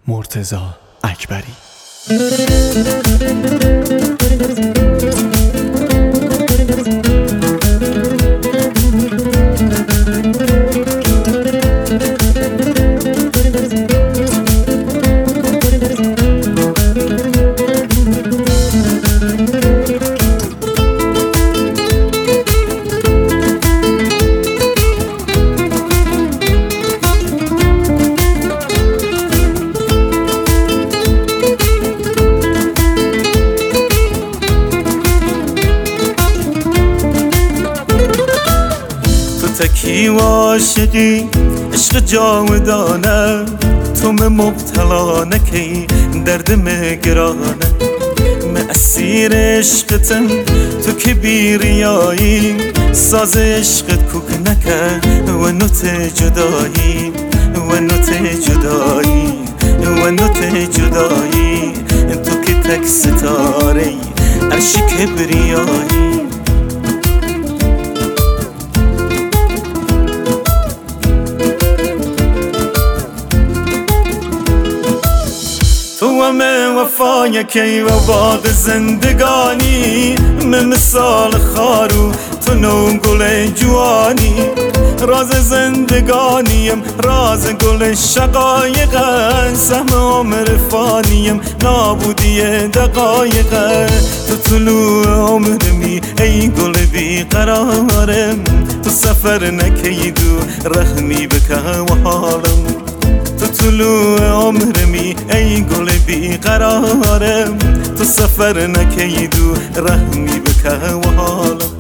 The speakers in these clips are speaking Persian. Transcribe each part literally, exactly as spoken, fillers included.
مرتضی اکبری. تکی و عاشقی عشق جاودانه، تو من مبتلا نکی درد مگرانه. من اسیر عشقتم تو که بیریایی، ساز عشقت کوک نکه و نوت جدایی و نوت جدایی و نوت جدایی. تو که تک ستاره عرش کبریایی. تو همه وفای کی و باد زندگانی، من مثال خارو تو نو گل جوانی. راز زندگانیم راز گل شقایقه، سهم عمر فانیم نابودی دقایقه. تو طلوع عمرمی ای گل بی قرارم، تو سفر نکیدو رحمی بکه و حالم. تو طلوع عمرمی ای گل بی قرارم، تو سفر نکیدو رحمی بکه و حالم.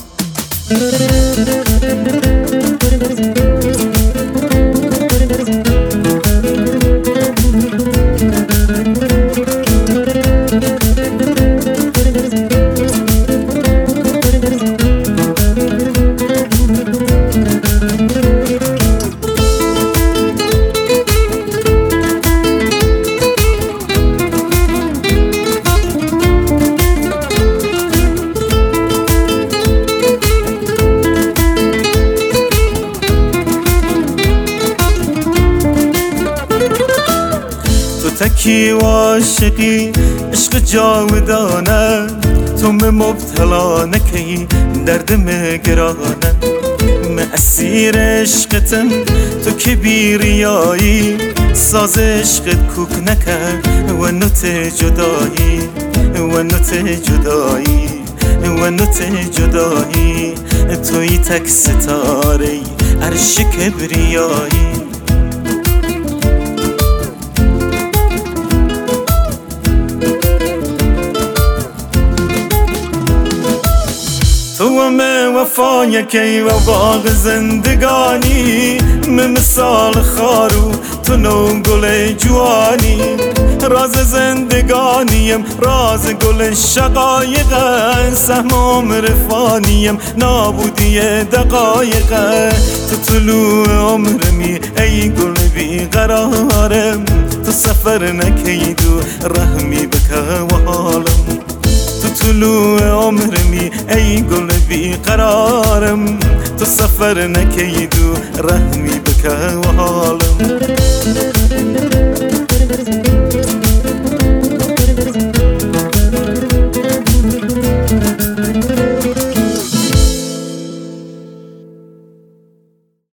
تکی و عاشقی عشق جاودانه، تو من مبتلا نکی درد مگرانه. من اسیر عشقتم تو که بیریایی، ساز عشقت کوک نکه و نوت جدایی و نوت جدایی و نوت جدایی. توی تک ستاره عرش کبریایی. تو همه وفای کی و باغ زندگانی، من مثال خارو تو نو گل جوانی. راز زندگانیم راز گل شقایقه، سهم عمر فانیم نابودی دقایقه. تو طلوع عمرمی ای گل بی قرارم، تو سفر نکیدو رحمی بکه و حالم. تو طلوع عمرمی ای گل بی قرارم، تو سفر نکیدو رحمی بکه و حالم.